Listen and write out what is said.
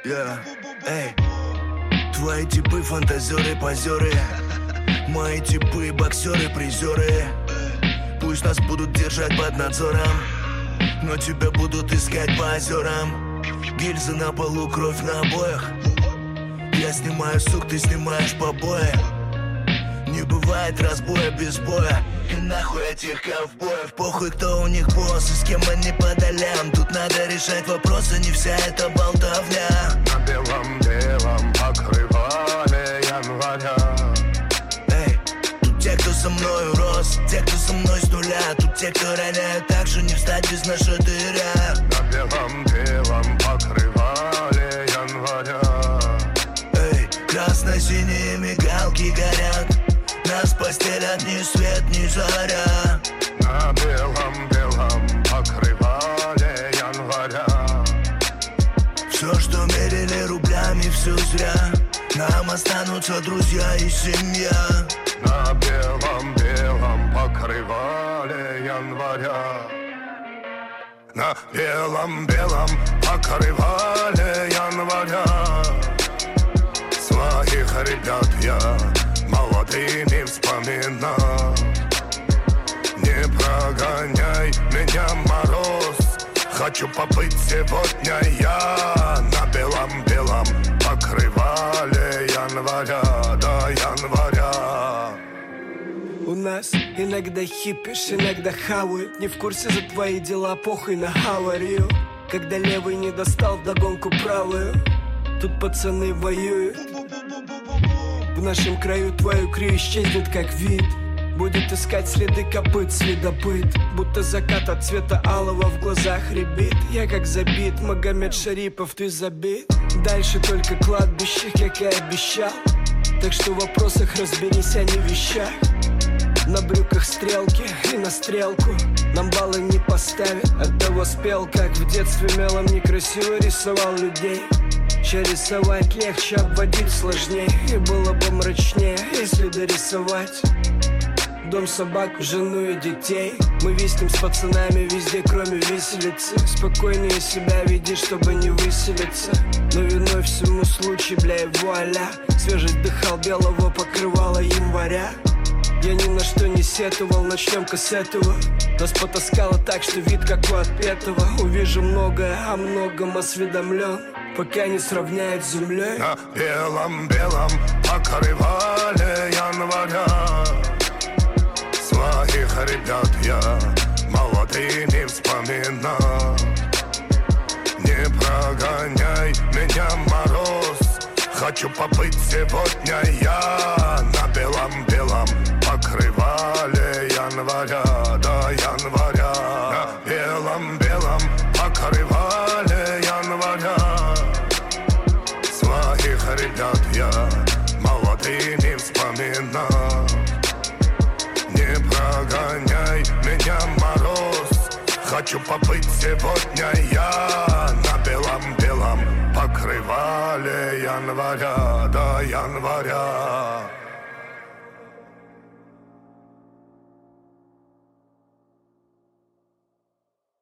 Эй, твои типы фантазеры, позеры. Мои типы боксеры, призеры. Пусть нас будут держать под надзором, но тебя будут искать по озерам. Гильзы на полу, кровь на обоях. Я снимаю сук, ты снимаешь побои. Не бывает разбоя без боя. И нахуй этих ковбоев. Похуй, кто у них босс и с кем они по долям. Тут надо решать вопросы, не вся эта болтовня. На белом-белом покрывале января. Эй, тут те, кто со мною рос, те, кто со мной с нуля. Тут те, кто роняют так же, не встать без нашатыря. На белом-белом покрывале января. Эй, красно-синие мигалки горят. Нас постелят ни свет, ни заря. На белом-белом покрывале января. Все, что мерили рублями, все зря. Нам останутся друзья и семья. На белом-белом покрывале января. На белом-белом покрывале января. Своих ребят я молодыми вспоминал. Не прогоняй меня, мороз. Хочу побыть сегодня я на белом-белом покрывале января, до января. У нас иногда хипишь, иногда хавают. Не в курсе за твои дела, похуй на аварию. Когда левый не достал вдогонку правую. Тут пацаны воюют. В нашем краю твою крию исчезнет как вид. Будет искать следы копыт, следопыт. Будто закат от цвета алого в глазах рябит. Я как забит, Магомед Шарипов, ты забит. Дальше только кладбище, как и обещал. Так что в вопросах разберись, а не в вещах. На брюках стрелки и на стрелку нам баллы не поставят. Оттого спел, как в детстве мелом некрасиво рисовал людей. Ща рисовать легче, обводить сложнее. И было бы мрачнее, если дорисовать дом, собаку, жену и детей. Мы виснем с пацанами везде, кроме виселицы. Спокойнее себя веди, чтобы не выселиться. Но виной всему случай, бля, и вуаля. Свежесть дыхал белого покрывала января. Я ни на что не сетовал, начнем-ка с этого. Нас потаскало так, что вид как у отпетого. Увижу многое, о многом осведомлен, пока не сравняют с землей. На белом-белом покрывале января. Своих ребят я молодыми вспоминал. Не прогоняй меня, мороз. Хочу побыть сегодня я на белом-белом покрывале января, до января. На белом-белом покрывале января. Своих ребят я молодыми вспоминал. Не прогоняй меня, мороз. Хочу побыть сегодня я на белом-белом покрывале января, до января.